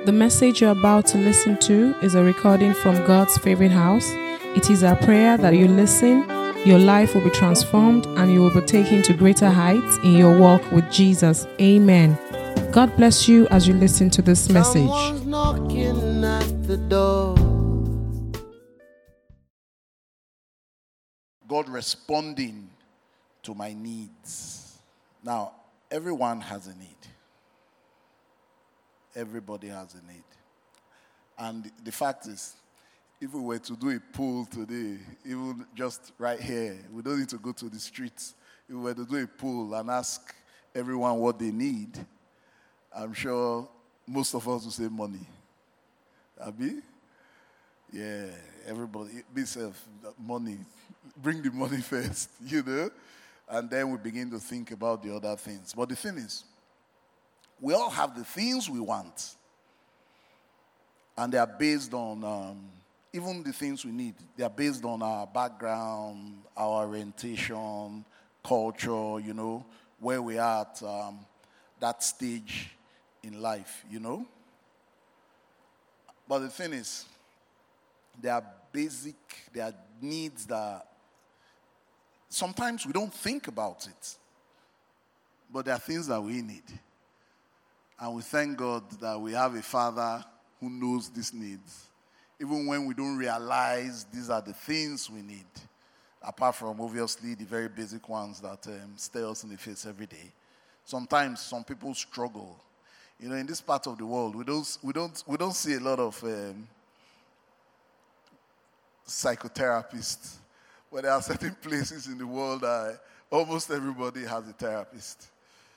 The message you're about to listen to is a recording from God's favorite house. It is our prayer that you listen, your life will be transformed, and you will be taken to greater heights in your walk with Jesus. Amen. God bless you as you listen to this message. Someone's knocking at the door. God responding to my needs. Now, everyone has a need. Everybody has a need. And the fact is, if we were to do a poll today, even just right here, we don't need to go to the streets. If we were to do a poll and ask everyone what they need, I'm sure most of us will say money. Abi? Yeah, everybody, myself, money. Bring the money first, and then we begin to think about the other things. But the thing is, we all have the things we want, and they are based on, even the things we need, they are based on our background, our orientation, culture, where we are at that stage in life, But the thing is, there are needs that sometimes we don't think about it, but there are things that we need. And we thank God that we have a Father who knows these needs, even when we don't realize these are the things we need, apart from obviously the very basic ones that stare us in the face every day. Sometimes some people struggle. In this part of the world, we don't see a lot of psychotherapists. But there are certain places in the world that almost everybody has a therapist.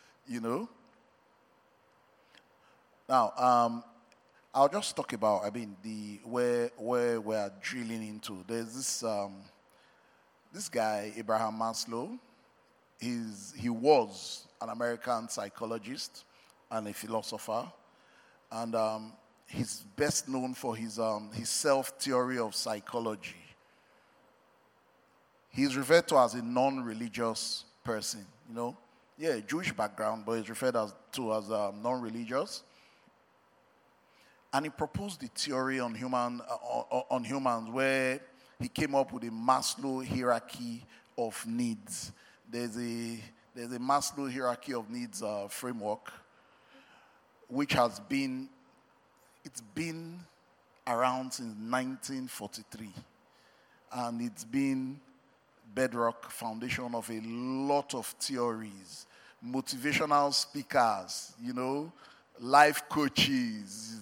Now, I'll just talk about, where we're drilling into. There's this guy, Abraham Maslow. He was an American psychologist and a philosopher, and he's best known for his self-theory of psychology. He's referred to as a non-religious person, Jewish background, but he's referred to as non-religious. And he proposed the theory on humans, where he came up with a Maslow hierarchy of needs. There's a Maslow hierarchy of needs framework, which it's been around since 1943, and it's been bedrock foundation of a lot of theories, motivational speakers, life coaches,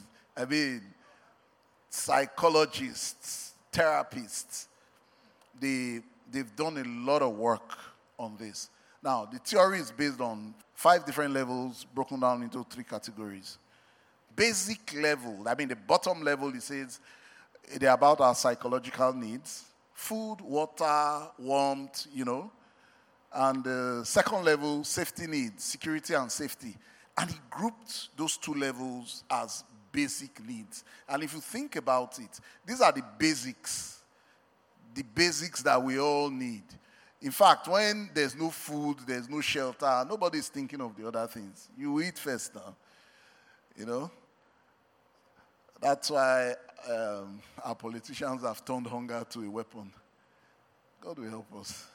psychologists, therapists. They've done a lot of work on this. Now, the theory is based on 5 different levels broken down into 3 categories. Basic level, the bottom level, it says they're about our psychological needs. Food, water, warmth, And the second level, safety needs, security and safety. And he grouped those 2 levels as basic needs. And if you think about it, these are the basics that we all need. In fact, when there's no food, there's no shelter, nobody's thinking of the other things. You eat first now, That's why our politicians have turned hunger to a weapon. God will help us,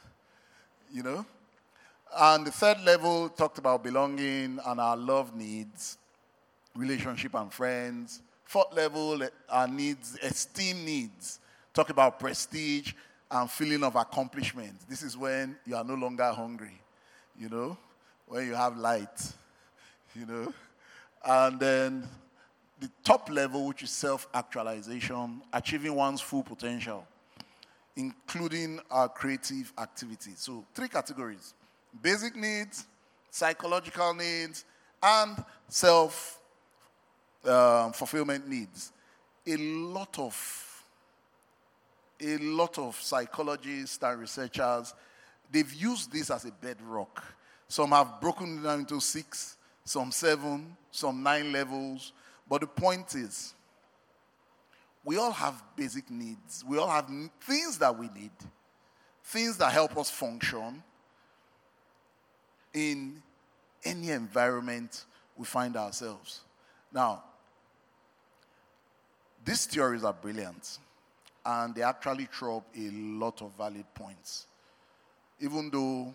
And the third level talked about belonging and our love needs, relationship and friends. Fourth level, our needs, esteem needs. Talk about prestige and feeling of accomplishment. This is when you are no longer hungry, when you have light, And then the top level, which is self-actualization, achieving one's full potential, including our creative activities. So 3 categories: basic needs, psychological needs, and fulfillment needs. A lot of psychologists and researchers, they've used this as a bedrock. Some have broken it down into 6, some 7, some 9 levels. But the point is, we all have basic needs. We all have things that we need, things that help us function in any environment we find ourselves. Now, These theories are brilliant, and they actually throw up a lot of valid points. Even though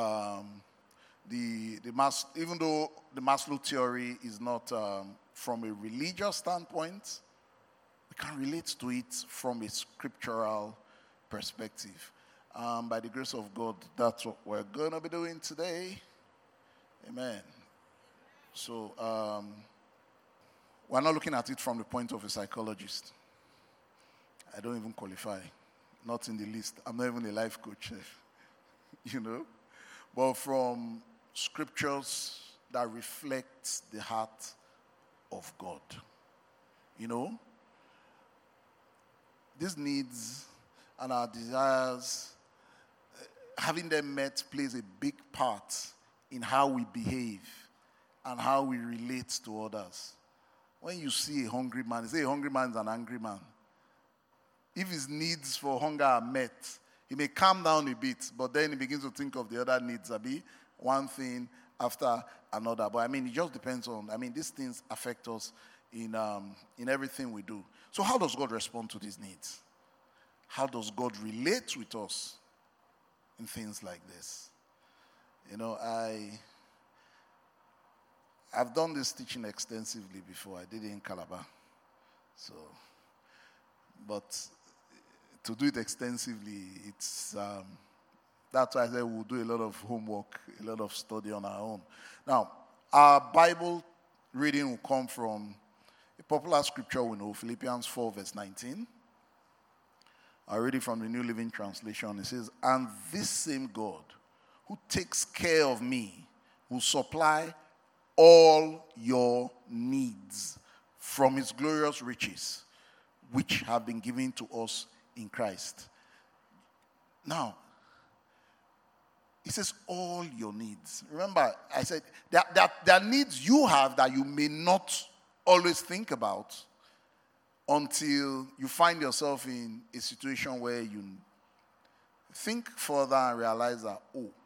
the Maslow theory is not from a religious standpoint, we can relate to it from a scriptural perspective. By the grace of God, that's what we're going to be doing today. Amen. So, we're not looking at it from the point of a psychologist. I don't even qualify. Not in the least. I'm not even a life coach. But from scriptures that reflect the heart of God. These needs and our desires, having them met plays a big part in how we behave and how we relate to others. When you see a hungry man, you say a hungry man is an angry man. If his needs for hunger are met, he may calm down a bit, but then he begins to think of the other needs, one thing after another. But it just depends on, these things affect us in everything we do. So how does God respond to these needs? How does God relate with us in things like this? I've done this teaching extensively before. I did it in Calabar. But to do it extensively, it's that's why I said we'll do a lot of homework, a lot of study on our own. Now, our Bible reading will come from a popular scripture we know, Philippians 4, verse 19. I'll read it from the New Living Translation. It says, "And this same God who takes care of me will supply all your needs from his glorious riches, which have been given to us in Christ." Now, it says all your needs. Remember, I said there are needs you have that you may not always think about until you find yourself in a situation where you think further and realize that,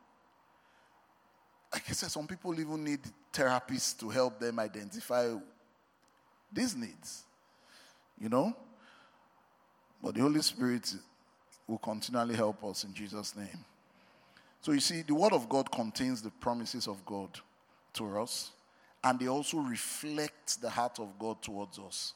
like I said, some people even need therapists to help them identify these needs, But the Holy Spirit will continually help us in Jesus' name. So you see, the Word of God contains the promises of God to us, and they also reflect the heart of God towards us.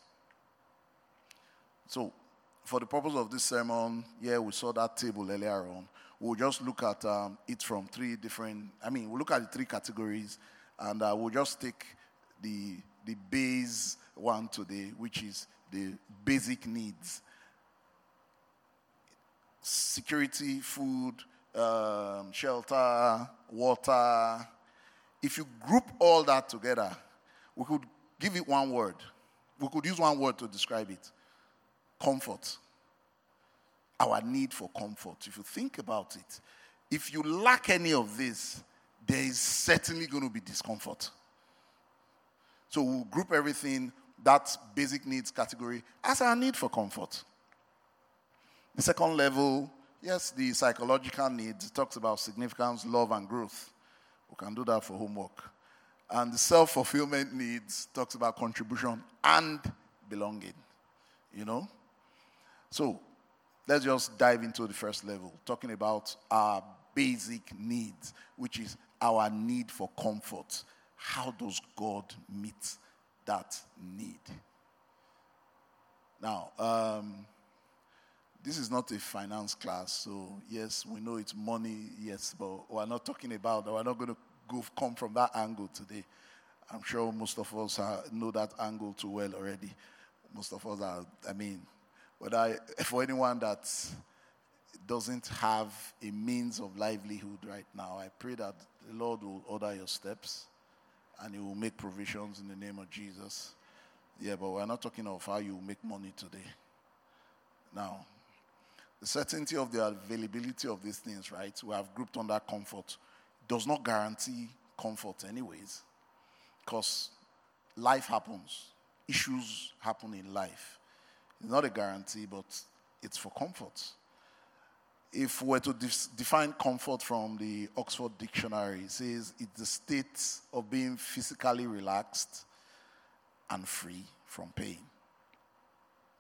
So, for the purpose of this sermon, we saw that table earlier on. We'll just look at it from three different, we'll look at the three categories, and we'll just take the base one today, which is the basic needs. Security, food, shelter, water. If you group all that together, we could give it one word. We could use one word to describe it. Comfort. Our need for comfort. If you think about it, if you lack any of this, there is certainly going to be discomfort. So we'll group everything, that basic needs category, as our need for comfort. The second level, yes, the psychological needs, talks about significance, love, and growth. We can do that for homework. And the self-fulfillment needs talks about contribution and belonging. So let's just dive into the first level, talking about our basic needs, which is our need for comfort. How does God meet that need? Now, this is not a finance class, so yes, we know it's money, yes, but we're not talking about that. We're not going to come from that angle today. I'm sure most of us know that angle too well already. Most of us are, but for anyone that doesn't have a means of livelihood right now, I pray that the Lord will order your steps and he will make provisions in the name of Jesus. But we're not talking of how you make money today. Now, the certainty of the availability of these things, right, we have grouped under comfort, does not guarantee comfort anyways, because life happens. Issues happen in life. It's not a guarantee, but it's for comfort. If we were to define comfort from the Oxford Dictionary, it says it's the state of being physically relaxed and free from pain.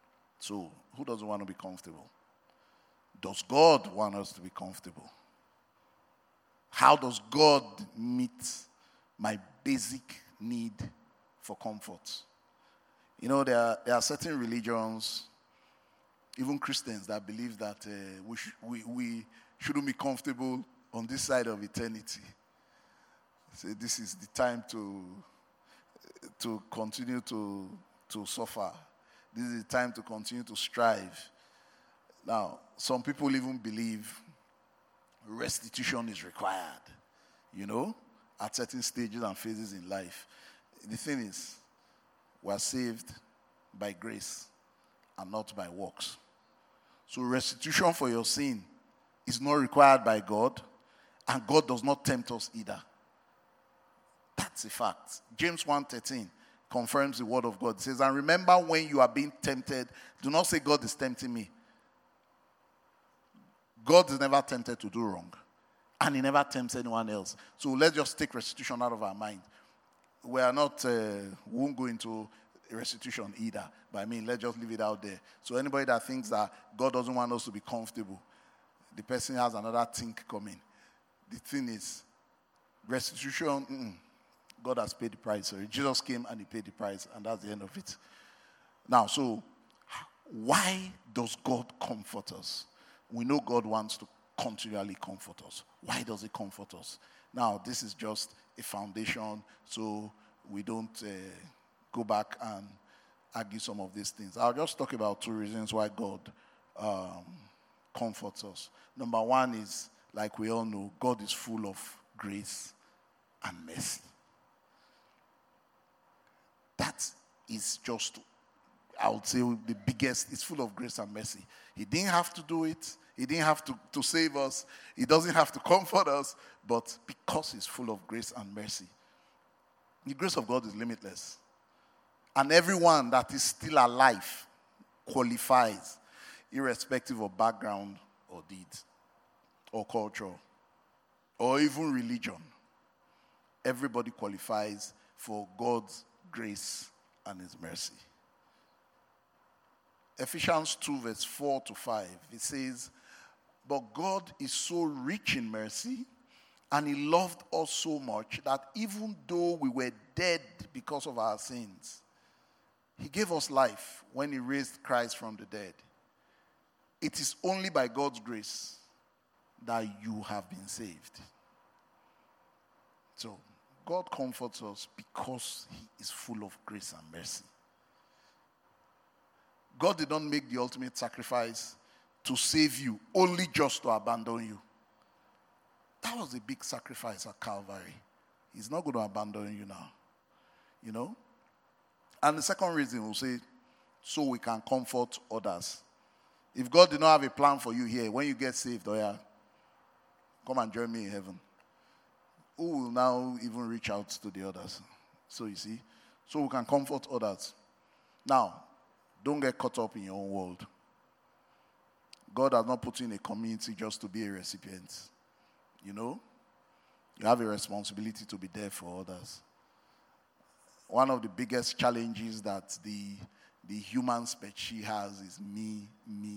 So, who doesn't want to be comfortable? Does God want us to be comfortable? How does God meet my basic need for comfort? You know, there are certain religions, even Christians, that believe that we shouldn't be comfortable on this side of eternity. So this is the time to continue to suffer. This is the time to continue to strive. Now, some people even believe restitution is required, at certain stages and phases in life. The thing is, we are saved by grace and not by works. So restitution for your sin is not required by God, and God does not tempt us either. That's a fact. James 1:13 confirms the word of God. It says, and remember when you are being tempted, do not say God is tempting me. God is never tempted to do wrong, and he never tempts anyone else. So let's just take restitution out of our mind. We are not, we won't go into restitution either, but let's just leave it out there. So anybody that thinks that God doesn't want us to be comfortable, the person has another think coming. The thing is, restitution, God has paid the price. So Jesus came and he paid the price, and that's the end of it. Now, so why does God comfort us? We know God wants to continually comfort us. Why does he comfort us? Now, this is just a foundation, so we don't go back and argue some of these things. I'll just talk about two reasons why God comforts us. Number one is, like we all know, God is full of grace and mercy. That is just, I would say, the biggest. It's full of grace and mercy. He didn't have to do it. He didn't have to save us. He doesn't have to comfort us. But because he's full of grace and mercy, the grace of God is limitless. And everyone that is still alive qualifies, irrespective of background or deeds or culture or even religion. Everybody qualifies for God's grace and his mercy. Ephesians 2 verse 4 to 5, it says, but God is so rich in mercy, and he loved us so much that even though we were dead because of our sins, he gave us life when he raised Christ from the dead. It is only by God's grace that you have been saved. So, God comforts us because he is full of grace and mercy. God did not make the ultimate sacrifice to save you, only just to abandon you. That was a big sacrifice at Calvary. He's not going to abandon you now. And the second reason we'll say, so we can comfort others. If God did not have a plan for you here, when you get saved, come and join me in heaven. Who will now even reach out to the others? So you see, so we can comfort others. Now, don't get caught up in your own world. God has not put you in a community just to be a recipient. You have a responsibility to be there for others. One of the biggest challenges that the human species has is me,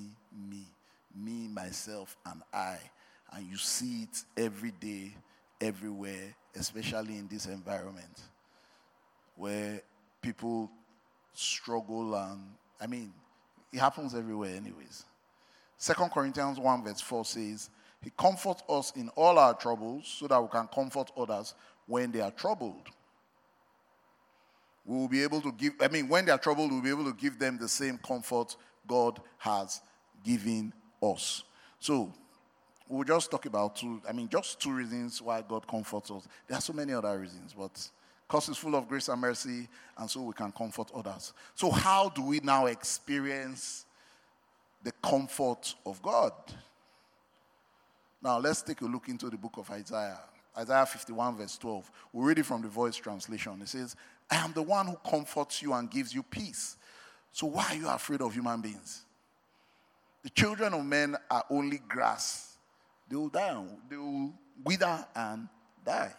myself, and I. And you see it every day, everywhere, especially in this environment where people struggle and, it happens everywhere anyways. 2 Corinthians 1 verse 4 says, he comforts us in all our troubles so that we can comfort others when they are troubled. We will be able to give, when they are troubled, we'll be able to give them the same comfort God has given us. So, we'll just talk about just two reasons why God comforts us. There are so many other reasons, but because he's full of grace and mercy, and so we can comfort others. So how do we now experience the comfort of God? Now, let's take a look into the book of Isaiah. Isaiah 51 verse 12. We'll read it from the Voice translation. It says, I am the one who comforts you and gives you peace. So why are you afraid of human beings? The children of men are only grass. They will die. They will wither and die.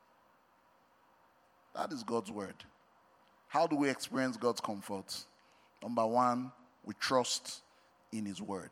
That is God's word. How do we experience God's comfort? Number one, we trust in his word.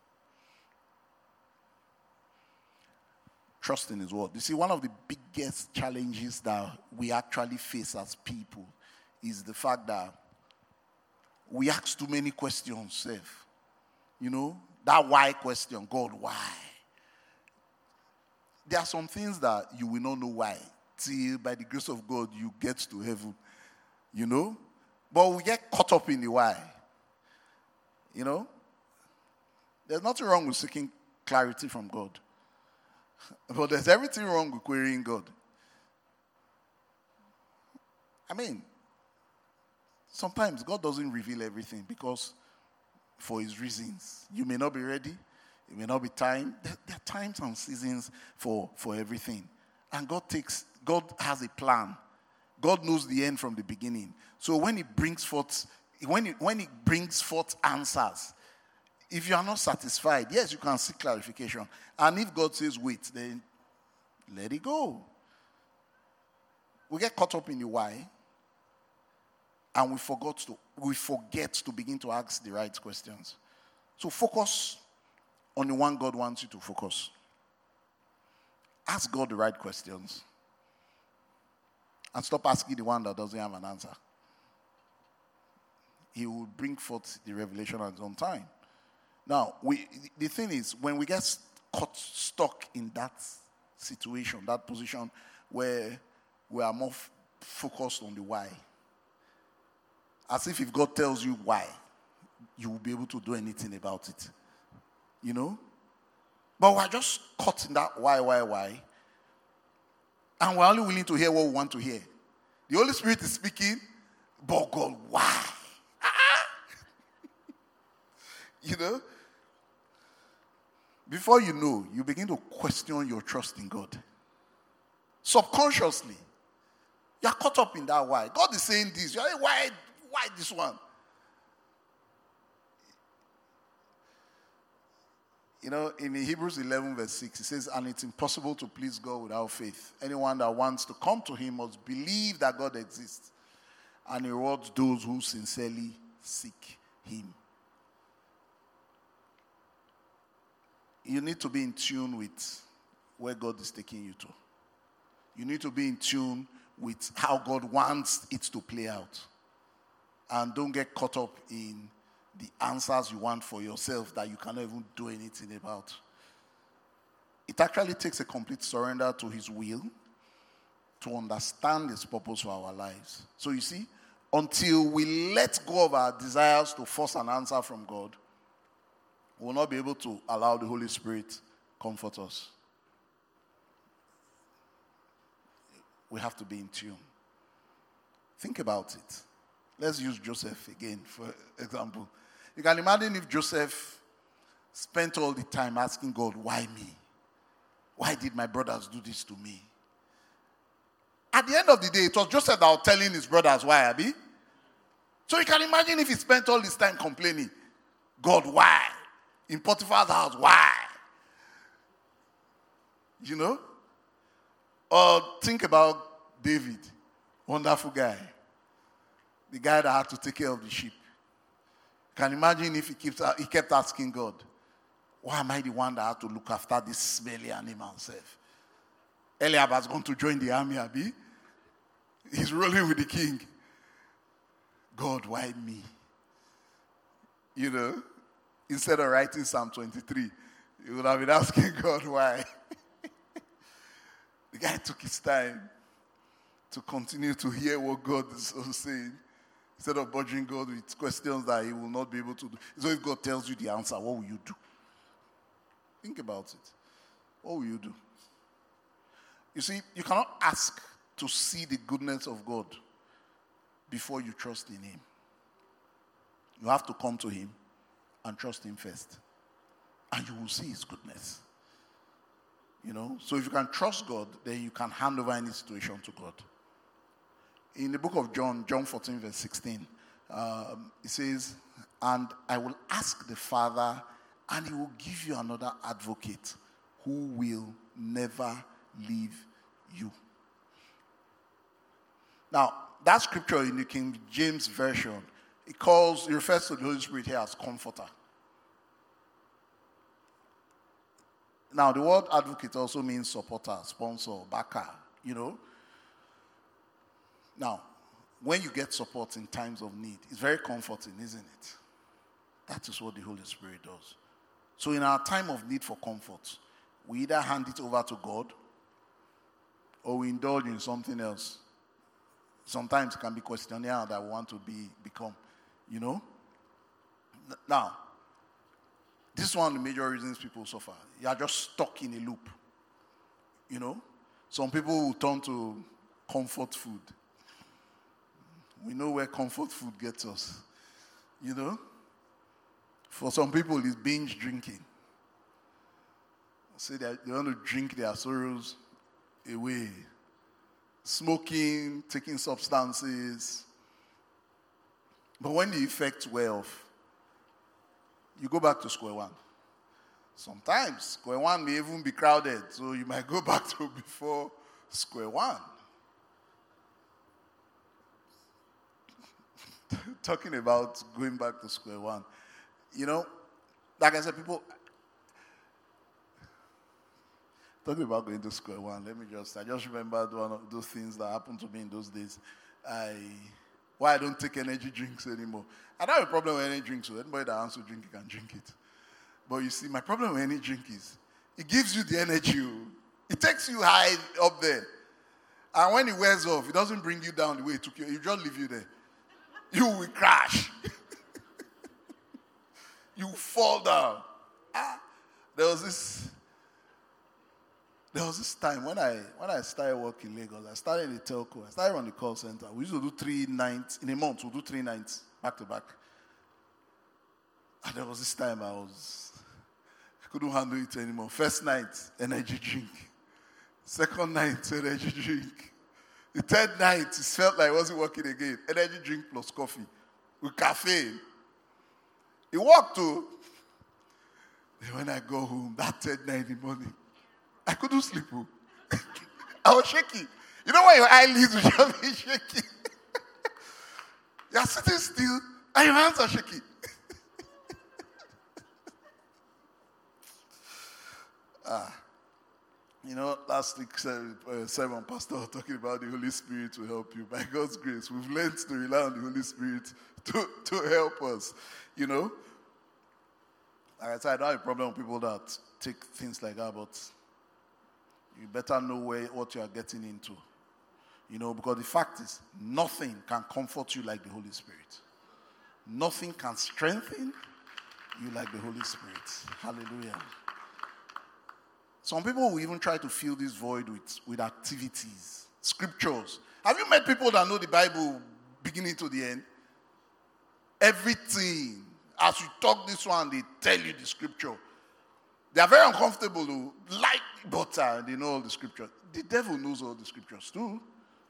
Trust in his word. You see, one of the biggest challenges that we actually face as people is the fact that we ask too many questions, Seth. You know, that why question, God, why? There are some things that you will not know why till by the grace of God you get to heaven, you know. But we get caught up in the why, you know. There's nothing wrong with seeking clarity from God. But there's everything wrong with querying God. I mean, sometimes God doesn't reveal everything because for his reasons. You may not be ready. It may not be time. There are times and seasons for everything. And God has a plan. God knows the end from the beginning. So when he brings forth answers, if you are not satisfied, yes, you can seek clarification. And if God says wait, then let it go. We get caught up in the why, and we forget to begin to ask the right questions. So focus on the one God wants you to focus. Ask God the right questions. And stop asking the one that doesn't have an answer. He will bring forth the revelation at his own time. Now, the thing is, when we get stuck in that situation, that position where we are more focused on the why, as if God tells you why, you will be able to do anything about it. You know? But we're just caught in that why. And we're only willing to hear what we want to hear. The Holy Spirit is speaking, but God, why? You know? Before you know, you begin to question your trust in God. Subconsciously. You are caught up in that why. God is saying this. You're like, why this one? You know, in Hebrews 11 verse 6, it says, and it's impossible to please God without faith. Anyone that wants to come to him must believe that God exists and he rewards those who sincerely seek him. You need to be in tune with where God is taking you to. You need to be in tune with how God wants it to play out. And don't get caught up in the answers you want for yourself that you cannot even do anything about. It actually takes a complete surrender to his will to understand his purpose for our lives. So you see, until we let go of our desires to force an answer from God, we will not be able to allow the Holy Spirit comfort us. We have to be in tune. Think about it. Let's use Joseph again, for example. You can imagine if Joseph spent all the time asking God, why me? Why did my brothers do this to me? At the end of the day, it was Joseph that was telling his brothers why, Abi. So you can imagine if he spent all this time complaining, God, why? In Potiphar's house, why? You know? Or think about David, wonderful guy. The guy that had to take care of the sheep. You can imagine if he kept asking God, why am I the one that had to look after this smelly animal self? Eliab has gone to join the army, Abi. He's rolling with the king. God, why me? You know, instead of writing Psalm 23, he would have been asking God why. The guy took his time to continue to hear what God is saying, instead of bothering God with questions that he will not be able to do. So if God tells you the answer, what will you do? Think about it. What will you do? You see, you cannot ask to see the goodness of God before you trust in him. You have to come to him and trust him first. And you will see his goodness. You know, so if you can trust God, then you can hand over any situation to God. In the book of John 14 verse 16, it says, and I will ask the Father, and he will give you another advocate who will never leave you. Now, that scripture in the King James Version He refers to the Holy Spirit here as comforter. Now, the word advocate also means supporter, sponsor, backer, Now, when you get support in times of need, it's very comforting, isn't it? That is what the Holy Spirit does. So in our time of need for comfort, we either hand it over to God or we indulge in something else. Sometimes it can be questionnaire that we want to become, Now, this is one of the major reasons people suffer. You are just stuck in a loop. Some people will turn to comfort food. We know where comfort food gets us. For some people, it's binge drinking. Say that they want to drink their sorrows away. Smoking, taking substances. But when the effects wear off, you go back to square one. Sometimes square one may even be crowded, so you might go back to before square one. Talking about going back to square one. Like I said, people talking about going to square one. I just remembered one of those things that happened to me in those days. Why I don't take energy drinks anymore. I don't have a problem with energy drinks, so anybody that wants to drink it can drink it. But you see, my problem with energy drink is it gives you the energy. It takes you high up there. And when it wears off, it doesn't bring you down the way it took you. It just leave you there. You will crash. You fall down. There was this time when I started working in Lagos. I started in the telco. I started on the call center. We used to do 3 nights in a month. We'll do 3 nights back to back. And there was this time I couldn't handle it anymore. First night, energy drink. Second night, energy drink. The third night, it felt like it wasn't working again. Energy drink plus coffee with caffeine. It worked too. Then when I go home, that third night in the morning, I couldn't sleep. I was shaky. You know when your eyelids will just be shaky? You're sitting still and your hands are shaky. Last week, Simon Pastor was talking about the Holy Spirit to help you. By God's grace, we've learned to rely on the Holy Spirit to help us, Like I said, I don't have a problem with people that take things like that, but you better know what you are getting into. Because the fact is, nothing can comfort you like the Holy Spirit. Nothing can strengthen you like the Holy Spirit. Hallelujah. Some people will even try to fill this void with activities, scriptures. Have you met people that know the Bible beginning to the end? Everything. As you talk this one, they tell you the scripture. They are very uncomfortable, like butter, and they know all the scriptures. The devil knows all the scriptures too.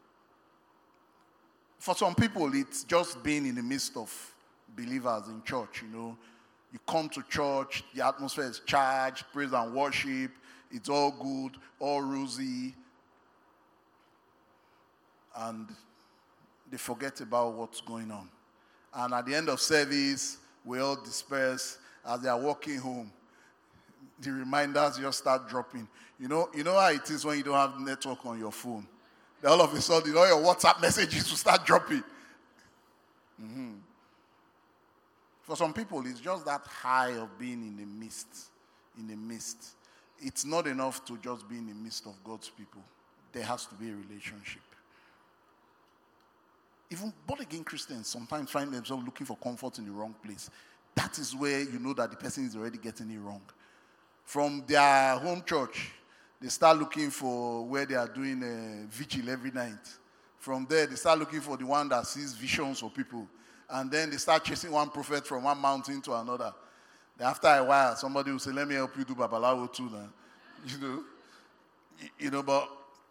For some people, it's just being in the midst of believers in church, You come to church, the atmosphere is charged, praise and worship. It's all good, all rosy. And they forget about what's going on. And at the end of service, we all disperse. As they are walking home, the reminders just start dropping. You know how it is when you don't have network on your phone. Then all of a sudden, all your WhatsApp messages will start dropping. Mm-hmm. For some people, it's just that high of being in the midst. It's not enough to just be in the midst of God's people. There has to be a relationship. Even born-again Christians sometimes find themselves looking for comfort in the wrong place. That is where you know that the person is already getting it wrong. From their home church, they start looking for where they are doing a vigil every night. From there, they start looking for the one that sees visions for people. And then they start chasing one prophet from one mountain to another. Then after a while, somebody will say, let me help you do Babalawo too now. But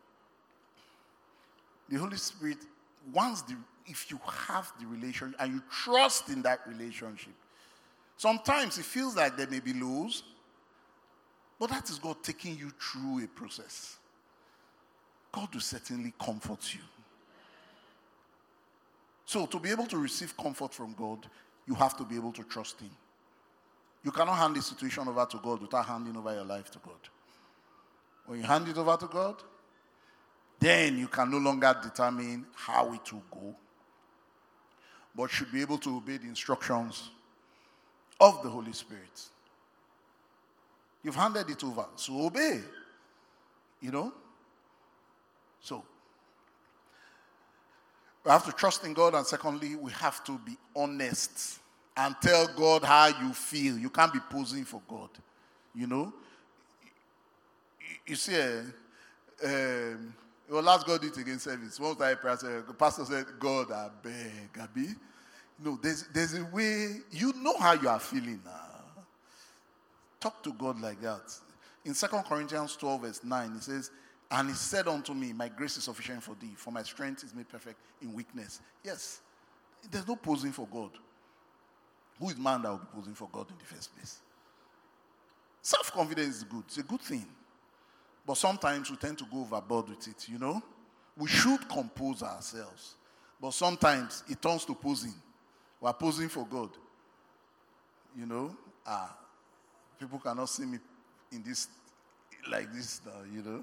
the Holy Spirit, if you have the relationship and you trust in that relationship, sometimes it feels like there may be lows, but that is God taking you through a process. God will certainly comfort you. So to be able to receive comfort from God, you have to be able to trust him. You cannot hand the situation over to God without handing over your life to God. When you hand it over to God, then you can no longer determine how it will go, but should be able to obey the instructions of the Holy Spirit. You've handed it over, so obey. So we have to trust in God, and secondly, we have to be honest and tell God how you feel. You can't be posing for God. You see, last God did it against service. One time, the pastor said, God, I beg, Abi. There's a way, you know how you are feeling now. Talk to God like that. In 2 Corinthians 12, verse 9, it says, and he said unto me, my grace is sufficient for thee, for my strength is made perfect in weakness. Yes, there's no posing for God. Who is man that will be posing for God in the first place? Self-confidence is good. It's a good thing. But sometimes we tend to go overboard with it, We should compose ourselves. But sometimes it turns to posing. We're posing for God. People cannot see me in this, like this now,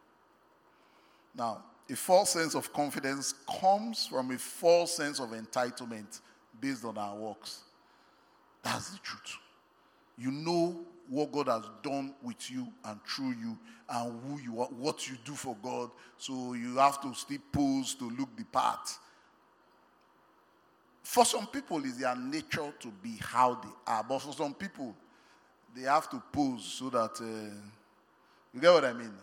Now, a false sense of confidence comes from a false sense of entitlement based on our works. That's the truth. You know what God has done with you and through you and who you are, what you do for God. So you have to still pose to look the part. For some people, it's their nature to be how they are. But for some people, they have to pose so that, you get what I mean?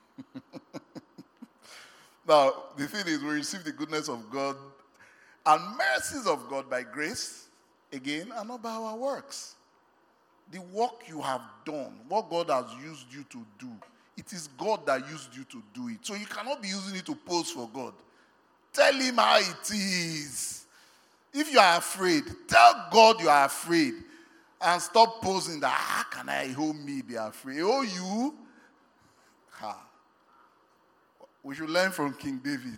Now, the thing is, we receive the goodness of God and mercies of God by grace, again, and not by our works. The work you have done, what God has used you to do, it is God that used you to do it. So you cannot be using it to pose for God. Tell him how it is. If you are afraid, tell God you are afraid. And stop posing that, how can I hold me be afraid? Oh, you? We should learn from King David.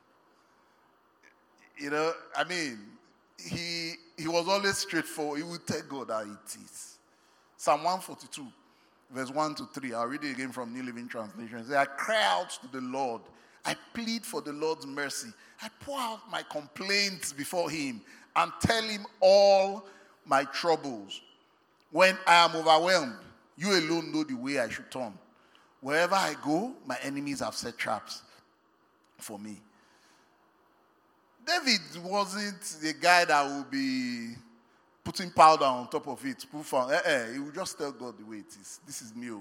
He was always straightforward. He would tell God how it is. Psalm 142, verse 1 to 3. I'll read it again from New Living Translation. It says, I cry out to the Lord. I plead for the Lord's mercy. I pour out my complaints before him and tell him all my troubles. When I am overwhelmed, you alone know the way I should turn. Wherever I go, my enemies have set traps for me. David wasn't the guy that would be putting powder on top of it. He would just tell God the way it is. This is me,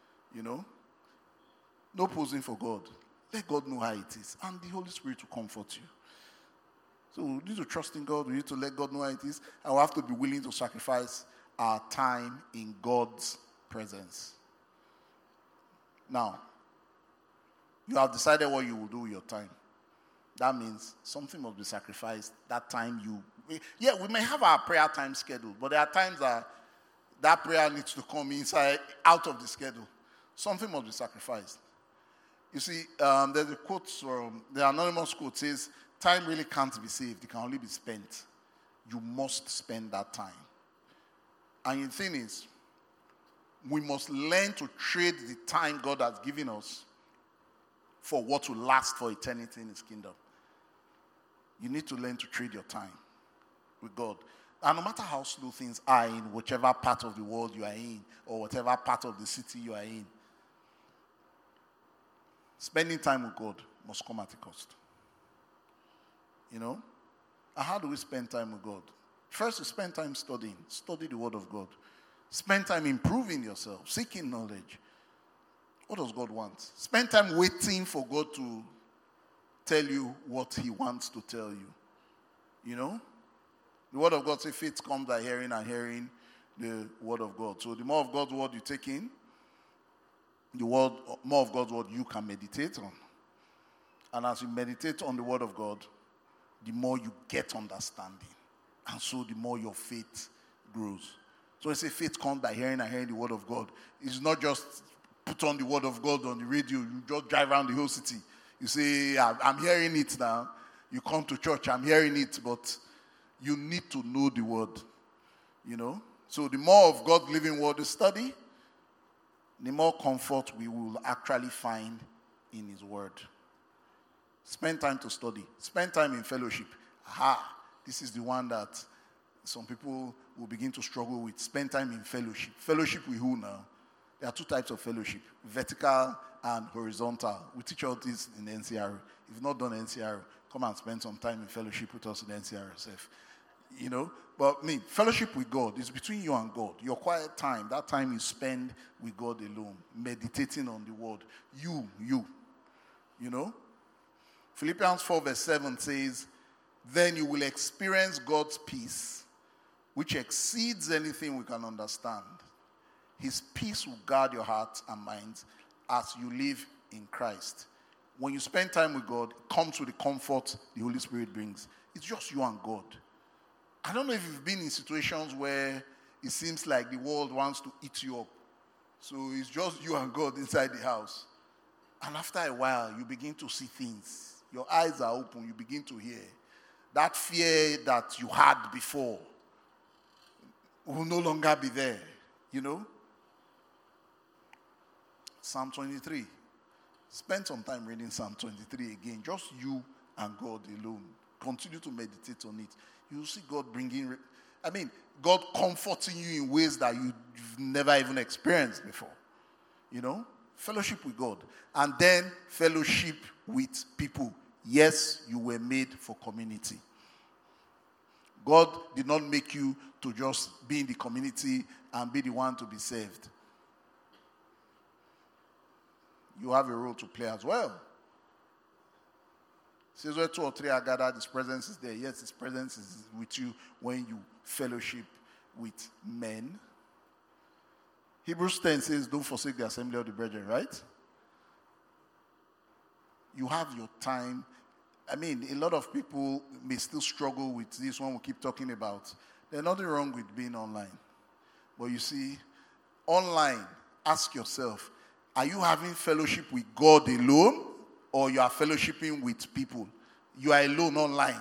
No posing for God. Let God know how it is. And the Holy Spirit will comfort you. So we need to trust in God. We need to let God know how it is. And we have to be willing to sacrifice our time in God's presence. Now, you have decided what you will do with your time. That means something must be sacrificed. That time we may have our prayer time scheduled, but there are times that prayer needs to come out of the schedule. Something must be sacrificed. You see, there's a quote from the anonymous quote says, time really can't be saved. It can only be spent. You must spend that time. And the thing is, we must learn to trade the time God has given us for what will last for eternity in his kingdom. You need to learn to trade your time with God. And no matter how slow things are in whichever part of the world you are in, or whatever part of the city you are in, spending time with God must come at a cost. And how do we spend time with God? First, you spend time studying. Study the Word of God. Spend time improving yourself, seeking knowledge. What does God want? Spend time waiting for God to tell you what he wants to tell you. The Word of God says faith comes by hearing and hearing the Word of God. So the more of God's Word you take in, the more of God's Word you can meditate on. And as you meditate on the Word of God, the more you get understanding. And so the more your faith grows. So I say faith comes by hearing and hearing the Word of God. It's not just put on the Word of God on the radio. You just drive around the whole city. You say, I'm hearing it now. you come to church, I'm hearing it, but you need to know the word, you know. So the more of God's living word you study, the more comfort we will actually find in his word. Spend time to study. Spend time in fellowship. This is the one that some people will begin to struggle with. Spend time in fellowship. Fellowship with who now? There are two types of fellowship, vertical and horizontal. We teach all this in the NCR. If you've not done NCR, come and spend some time in fellowship with us in the NCR yourself. You know? But fellowship with God is between you and God. Your quiet time, that time you spend with God alone, meditating on the word. You know? Philippians 4 verse 7 says, then you will experience God's peace, which exceeds anything we can understand. His peace will guard your hearts and minds as you live in Christ. When you spend time with God, it comes with the comfort the Holy Spirit brings. It's just you and God. I don't know if you've been in situations where it seems like the world wants to eat you up. So it's just you and God inside the house. And after a while, you begin to see things. Your eyes are open. You begin to hear. That fear that you had before will no longer be there. You know? Psalm 23. Spend some time reading Psalm 23 again. Just you and God alone. Continue to meditate on it. You'll see God bringing... God comforting you in ways that you've never even experienced before. You know? Fellowship with God. And then fellowship with people. Yes, you were made for community. God did not make you to just be in the community and be the one to be saved. You have a role to play as well. It says where 2 or 3 are gathered, his presence is there. Yes, his presence is with you when you fellowship with men. Hebrews 10 says, don't forsake the assembly of the brethren, right? You have your time. A lot of people may still struggle with this one we keep talking about. There's nothing wrong with being online. But you see, online, ask yourself, are you having fellowship with God alone, or you are fellowshipping with people? You are alone online.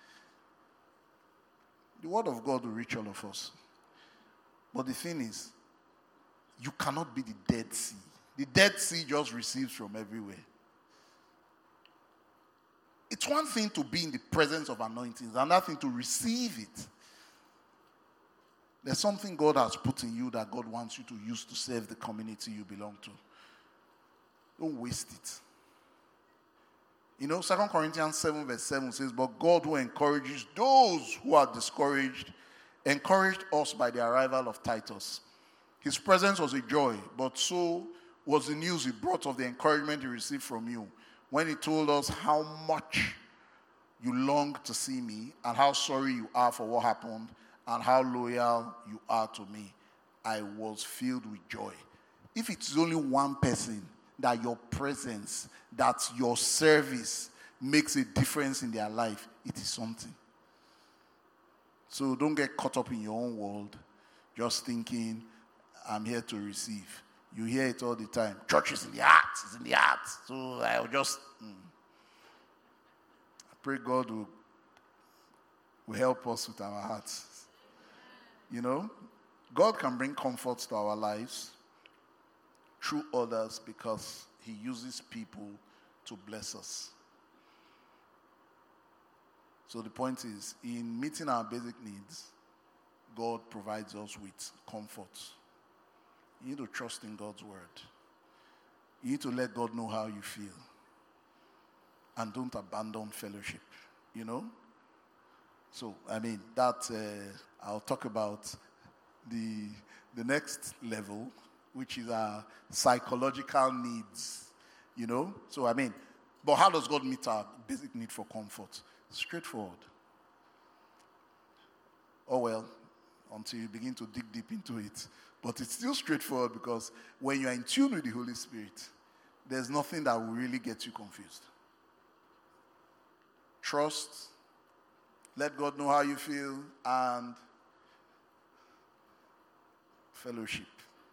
The word of God will reach all of us. But the thing is, you cannot be the Dead Sea. The Dead Sea just receives from everywhere. It's one thing to be in the presence of anointings, another thing to receive it. There's something God has put in you that God wants you to use to serve the community you belong to. Don't waste it. You know, 2 Corinthians 7 verse 7 says, but God who encourages those who are discouraged, encouraged us by the arrival of Titus. His presence was a joy, but so was the news he brought of the encouragement he received from you, when he told us how much you long to see me and how sorry you are for what happened and how loyal you are to me. I was filled with joy. If it's only one person that your presence, that your service makes a difference in their life, it is something. So don't get caught up in your own world, just thinking, I'm here to receive. You hear it all the time. Church is in the heart. It's in the heart. So I'll just... I pray God will help us with our hearts. You know, God can bring comfort to our lives through others because he uses people to bless us. So the point is, in meeting our basic needs, God provides us with comfort. You need to trust in God's word. You need to let God know how you feel. And don't abandon fellowship, you know? So, I'll talk about the next level, which is our psychological needs, you know? So, but how does God meet our basic need for comfort? Straightforward. Oh, well, until you begin to dig deep into it. But it's still straightforward because when you're in tune with the Holy Spirit, there's nothing that will really get you confused. Trust, let God know how you feel, and fellowship.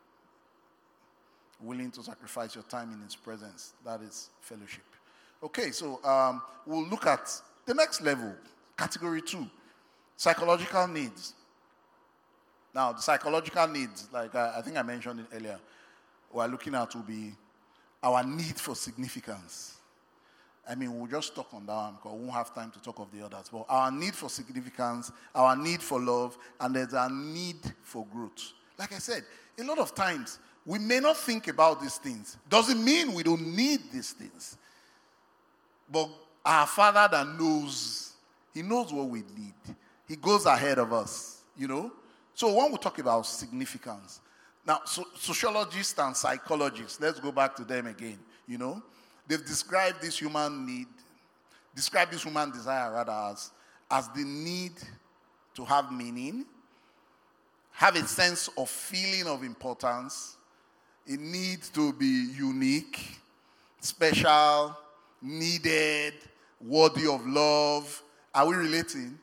Willing to sacrifice your time in his presence. That is fellowship. Okay, so we'll look at The next level, category 2, psychological needs. Now, the psychological needs, like I think I mentioned it earlier, we're looking at will be our need for significance. I mean, we'll just talk on that one because we won't have time to talk of the others. But our need for significance, our need for love, and there's our need for growth. Like I said, a lot of times, we may not think about these things. Doesn't mean we don't need these things. But our Father that knows, He knows what we need. He goes ahead of us, you know. So when we talk about significance, now sociologists and psychologists, let's go back to them again, you know. They've described this human need, described this human desire rather as the need to have meaning, have a sense of feeling of importance, a need to be unique, special, needed, worthy of love. Are we relating?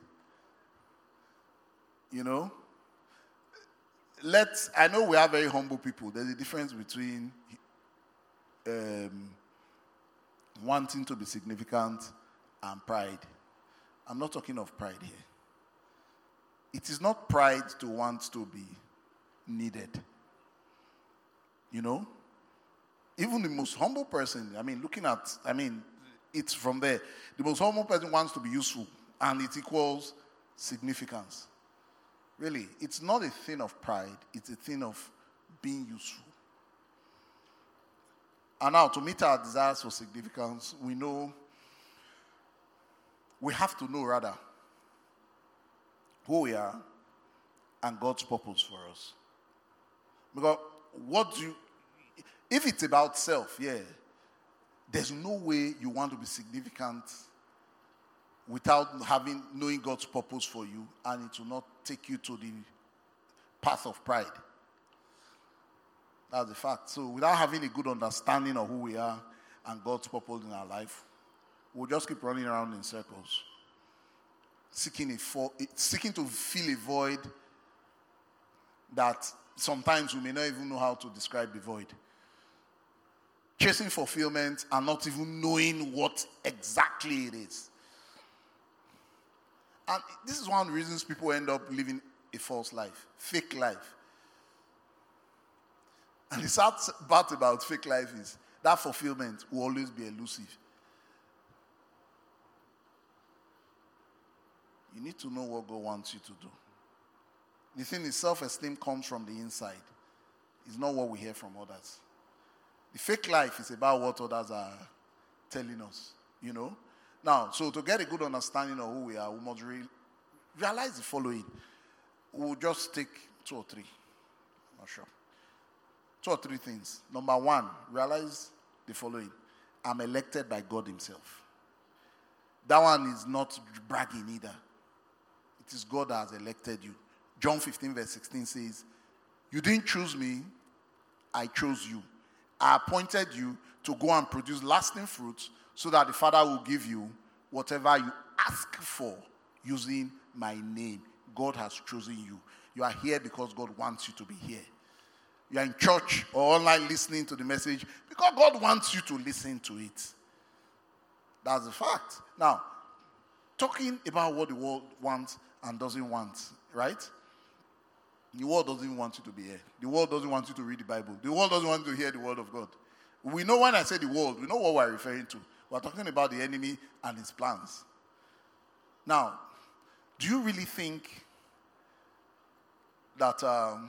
You know? I know we are very humble people. There's a difference between wanting to be significant and pride. I'm not talking of pride here. It is not pride to want to be needed. You know? Even the most humble person, it's from there. The most humble person wants to be useful, and it equals significance. Really, it's not a thing of pride, it's a thing of being useful. And now, to meet our desires for significance, we have to know rather who we are and God's purpose for us. Because if it's about self, there's no way you want to be significant without knowing God's purpose for you, and it will not take you to the path of pride. That's the fact. So without having a good understanding of who we are and God's purpose in our life, we'll just keep running around in circles, seeking to fill a void that sometimes we may not even know how to describe the void. Chasing fulfillment and not even knowing what exactly it is. And this is one of the reasons people end up living a false life, fake life. And the sad part about fake life is that fulfillment will always be elusive. You need to know what God wants you to do. The thing is, self-esteem comes from the inside. It's not what we hear from others. The fake life is about what others are telling us, you know. Now, so to get a good understanding of who we are, we must realize the following. We'll just take 2 or 3. Not sure. 2 or 3 things. Number 1, realize the following. I'm elected by God Himself. That one is not bragging either. It is God that has elected you. John 15 verse 16 says, you didn't choose me, I chose you. I appointed you to go and produce lasting fruits so that the Father will give you whatever you ask for using my name. God has chosen you. You are here because God wants you to be here. You are in church or online listening to the message because God wants you to listen to it. That's the fact. Now, talking about what the world wants and doesn't want, right? The world doesn't want you to be here. The world doesn't want you to read the Bible. The world doesn't want you to hear the word of God. We know when I say the world, we know what we're referring to. We're talking about the enemy and his plans. Now, do you really think that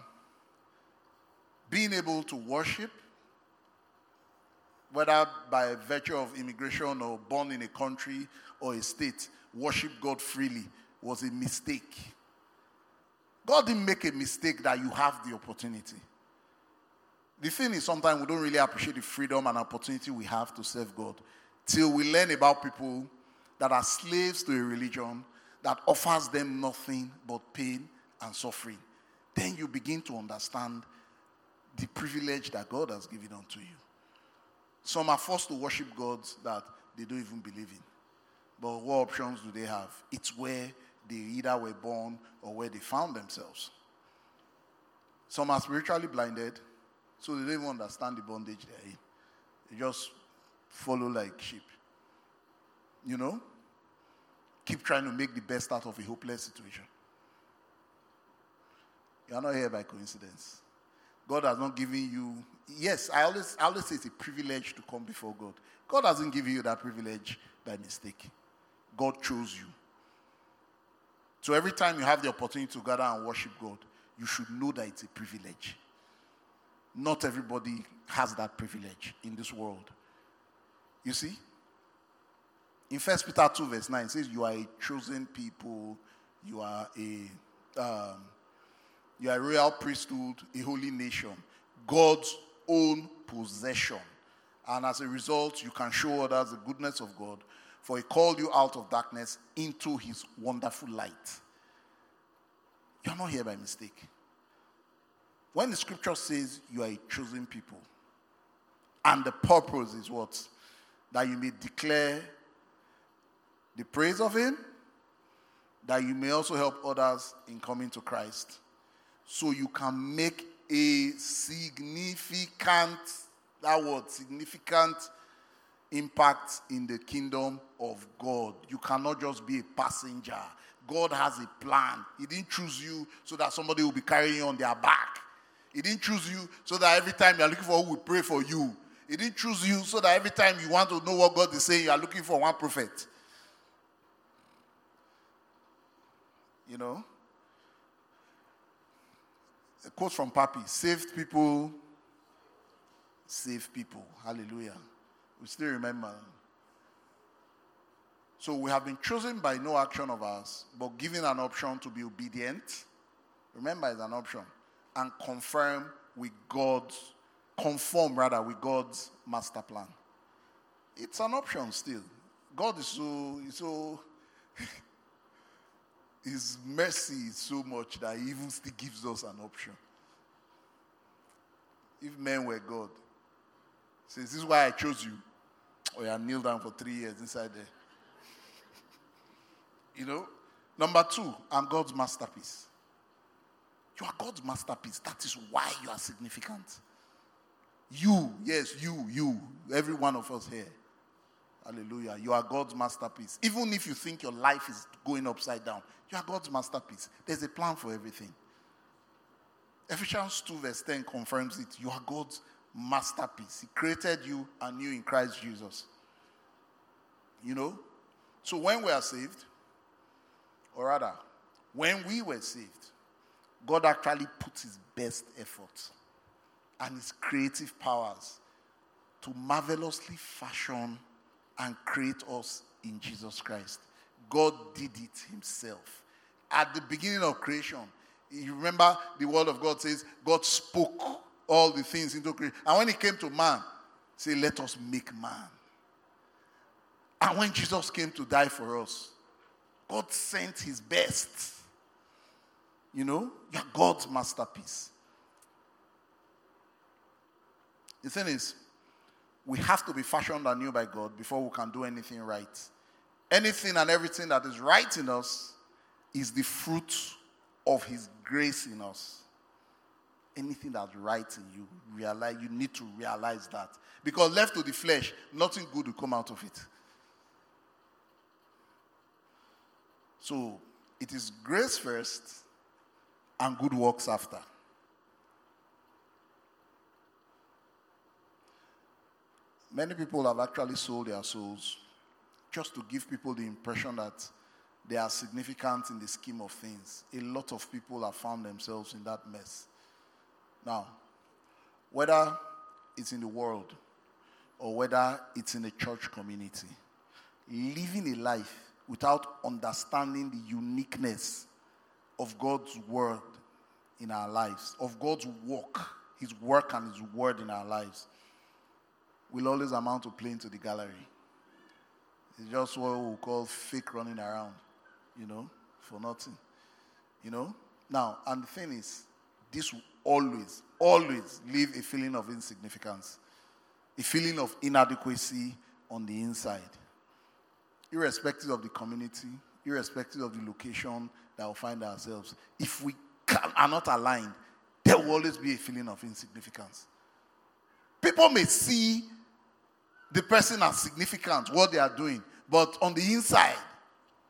being able to worship, whether by virtue of immigration or born in a country or a state, worship God freely was a mistake? God didn't make a mistake that you have the opportunity. The thing is, sometimes we don't really appreciate the freedom and opportunity we have to serve God till we learn about people that are slaves to a religion that offers them nothing but pain and suffering. Then you begin to understand the privilege that God has given unto you. Some are forced to worship gods that they don't even believe in. But what options do they have? It's where they either were born or where they found themselves. Some are spiritually blinded, so they don't even understand the bondage they're in. They just follow like sheep. You know? keep trying to make the best out of a hopeless situation. You are not here by coincidence. God has not given you, yes, I always say it's a privilege to come before God. God hasn't given you that privilege by mistake. God chose you. So every time you have the opportunity to gather and worship God, you should know that it's a privilege. Not everybody has that privilege in this world. You see? In 1 Peter 2 verse 9, it says, you are a chosen people, you are a royal priesthood, a holy nation, God's own possession. And as a result, you can show others the goodness of God, for he called you out of darkness into his wonderful light. You are not here by mistake. When the scripture says you are a chosen people, and the purpose is what? That you may declare the praise of him, that you may also help others in coming to Christ. So you can make a significant impact in the kingdom of God. You cannot just be a passenger. God has a plan. He didn't choose you so that somebody will be carrying you on their back. He didn't choose you so that every time you are looking for who will pray for you. He didn't choose you so that every time you want to know what God is saying, you are looking for one prophet. You know? A quote from Papi, saved people, save people. Hallelujah. We still remember. So we have been chosen by no action of ours, but given an option to be obedient. Remember, it's an option. And conform with God's master plan. It's an option still. God is so his mercy is so much that he even still gives us an option. If men were God, says, this is why I chose you. Or you kneel down for 3 years inside there. You know? Number 2, I'm God's masterpiece. You are God's masterpiece. That is why you are significant. You, yes, you, every one of us here. Hallelujah. You are God's masterpiece. Even if you think your life is going upside down, you are God's masterpiece. There's a plan for everything. Ephesians 2 verse 10 confirms it. You are God's masterpiece. He created you anew in Christ Jesus. You know? So when we are saved, or rather, when we were saved, God actually put his best effort and his creative powers to marvelously fashion and create us in Jesus Christ. God did it himself. At the beginning of creation, you remember the word of God says, God spoke all the things into creation. And when it came to man, he said, let us make man. And when Jesus came to die for us, God sent his best. You know, you're God's masterpiece. The thing is, we have to be fashioned anew by God before we can do anything right. Anything and everything that is right in us is the fruit of his grace in us. Anything that's right in you, you need to realize that. Because left to the flesh, nothing good will come out of it. So, it is grace first and good works after. Many people have actually sold their souls just to give people the impression that they are significant in the scheme of things. A lot of people have found themselves in that mess. Now, whether it's in the world or whether it's in a church community, living a life without understanding the uniqueness of God's word in our lives, of God's work, his work and his word in our lives, will always amount to playing to the gallery. It's just what we call fake running around, for nothing. Now, and the thing is, this will always leave a feeling of insignificance, a feeling of inadequacy on the inside, irrespective of the community, irrespective of the location that we'll find ourselves. If we are not aligned, there will always be a feeling of insignificance. People may see the person as significant, what they are doing, but on the inside,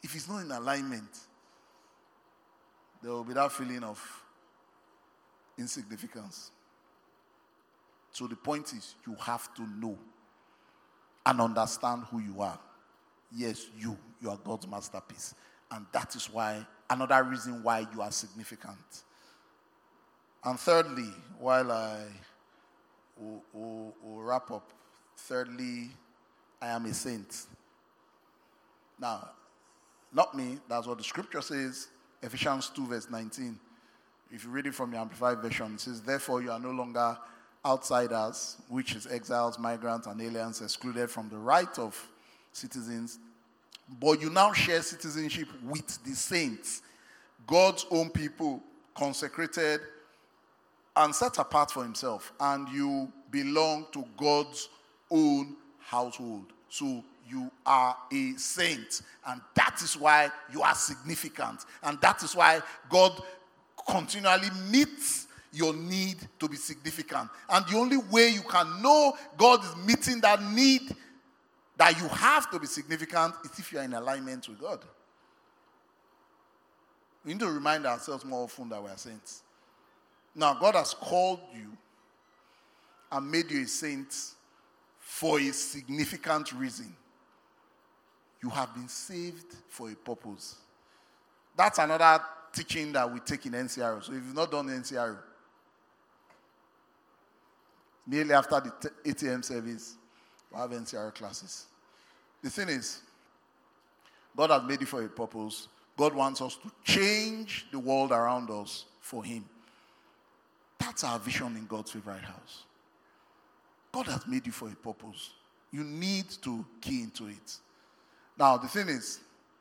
if it's not in alignment, there will be that feeling of insignificance. So the point is, you have to know and understand who you are. Yes, you are God's masterpiece. And that is why, another reason why you are significant. And thirdly, while I will wrap up, thirdly, I am a saint. Now, not me, that's what the scripture says, Ephesians 2 verse 19. If you read it from the Amplified Version, it says, therefore you are no longer outsiders, which is exiles, migrants, and aliens, excluded from the right of citizens, but you now share citizenship with the saints, God's own people, consecrated and set apart for himself, and you belong to God's own household. So you are a saint, and that is why you are significant, and that is why God continually meets your need to be significant. And the only way you can know God is meeting that need that you have to be significant is if you are in alignment with God. We need to remind ourselves more often that we are saints. Now, God has called you and made you a saint for a significant reason. You have been saved for a purpose. That's another teaching that we take in NCRO. So if you've not done NCRO, merely after the 8 a.m. service, we have NCRO classes. The thing is, God has made it for a purpose. God wants us to change the world around us for him. That's our vision in God's favorite house. God has made you for a purpose. You need to key into it. Now, the thing is,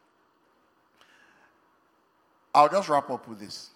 I'll just wrap up with this.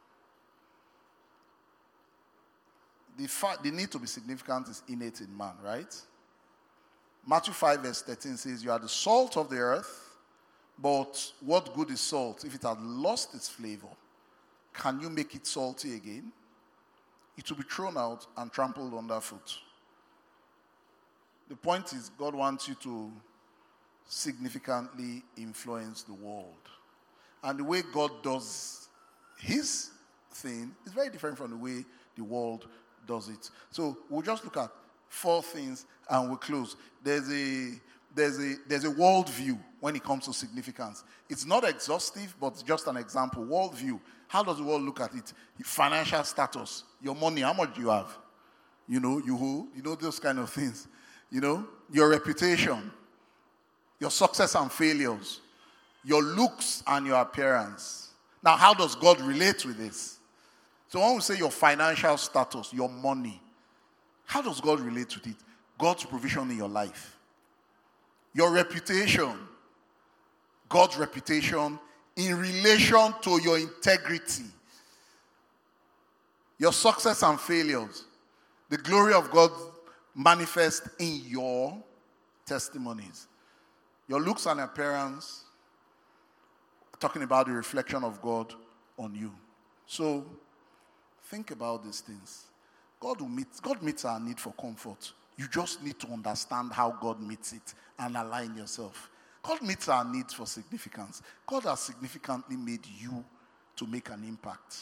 The need to be significant is innate in man, right? Matthew 5 verse 13 says, you are the salt of the earth, but what good is salt if it has lost its flavor? Can you make it salty again? It will be thrown out and trampled underfoot. The point is, God wants you to significantly influence the world. And the way God does his thing is very different from the way the world does it. So we'll just look at 4 things and we'll close. There's a world view when it comes to significance. It's not exhaustive, but it's just an example. World view. How does the world look at it? Financial status. Your money, how much do you have? You know, you know, those kind of things. You know, your reputation, your success and failures, your looks and your appearance. Now, how does God relate with this? So when we say your financial status, your money, how does God relate with it? God's provision in your life. Your reputation, God's reputation in relation to your integrity. Your success and failures, the glory of God manifest in your testimonies. Your looks and appearance, talking about the reflection of God on you. So, think about these things. God meets our need for comfort. You just need to understand how God meets it and align yourself. God meets our needs for significance. God has significantly made you to make an impact.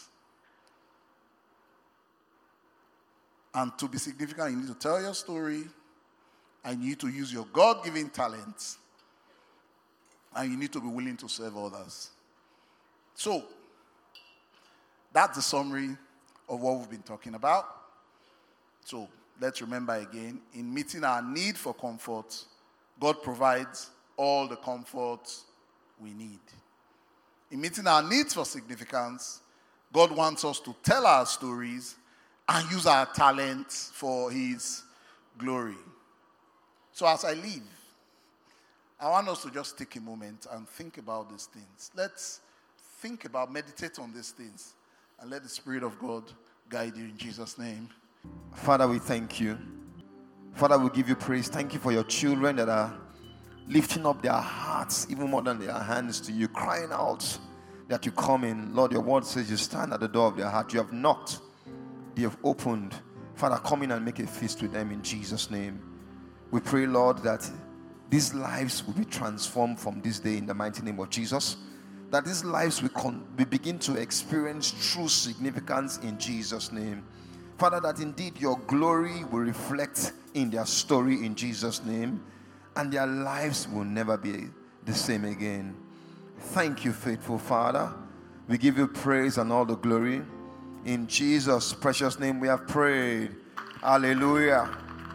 And to be significant, you need to tell your story, and you need to use your God-given talents, and you need to be willing to serve others. So, that's the summary of what we've been talking about. So, let's remember again, in meeting our need for comfort, God provides all the comfort we need. In meeting our needs for significance, God wants us to tell our stories and use our talents for his glory. So as I leave, I want us to just take a moment and think about these things. Let's think about, meditate on these things, and let the Spirit of God guide you in Jesus' name. Father, we thank you. Father, we give you praise. Thank you for your children that are lifting up their hearts even more than their hands to you, crying out that you come in. Lord, your word says you stand at the door of their heart. You have knocked. They have opened. Father, come in and make a feast with them in Jesus' name. We pray, Lord, that these lives will be transformed from this day in the mighty name of Jesus. That these lives will begin to experience true significance in Jesus' name. Father, that indeed your glory will reflect in their story in Jesus' name, and their lives will never be the same again. Thank you, faithful Father. We give you praise and all the glory. In Jesus' precious name we have prayed. Hallelujah.